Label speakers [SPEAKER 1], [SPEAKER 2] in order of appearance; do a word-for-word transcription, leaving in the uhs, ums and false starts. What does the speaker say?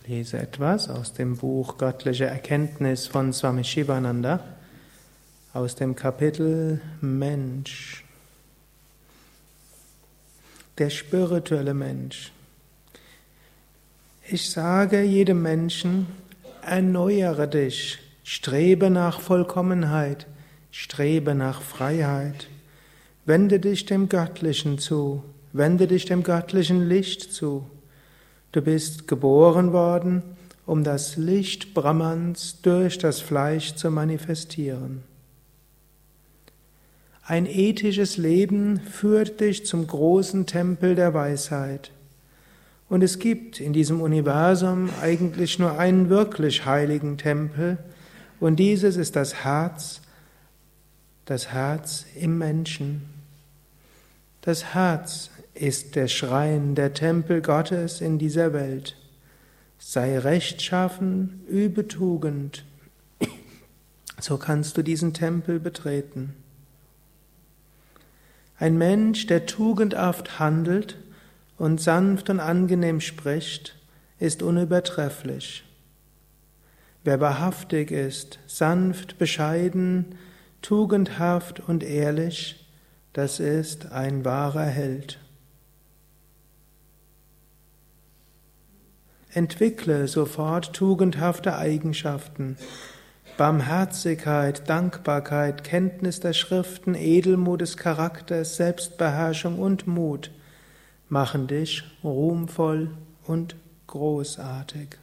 [SPEAKER 1] Ich lese etwas aus dem Buch Göttliche Erkenntnis von Swami Shivananda, aus dem Kapitel Mensch. Der spirituelle Mensch. Ich sage jedem Menschen, erneuere dich, strebe nach Vollkommenheit, strebe nach Freiheit, wende dich dem Göttlichen zu, wende dich dem göttlichen Licht zu. Du bist geboren worden, um das Licht Brahmans durch das Fleisch zu manifestieren. Ein ethisches Leben führt dich zum großen Tempel der Weisheit. Und es gibt in diesem Universum eigentlich nur einen wirklich heiligen Tempel, und dieses ist das Herz, das Herz im Menschen. Das Herz ist der Schrein, der Tempel Gottes in dieser Welt. Sei rechtschaffen, übe Tugend. So kannst du diesen Tempel betreten. Ein Mensch, der tugendhaft handelt und sanft und angenehm spricht, ist unübertrefflich. Wer wahrhaftig ist, sanft, bescheiden, tugendhaft und ehrlich, das ist ein wahrer Held. Entwickle sofort tugendhafte Eigenschaften. Barmherzigkeit, Dankbarkeit, Kenntnis der Schriften, Edelmut des Charakters, Selbstbeherrschung und Mut machen dich ruhmvoll und großartig.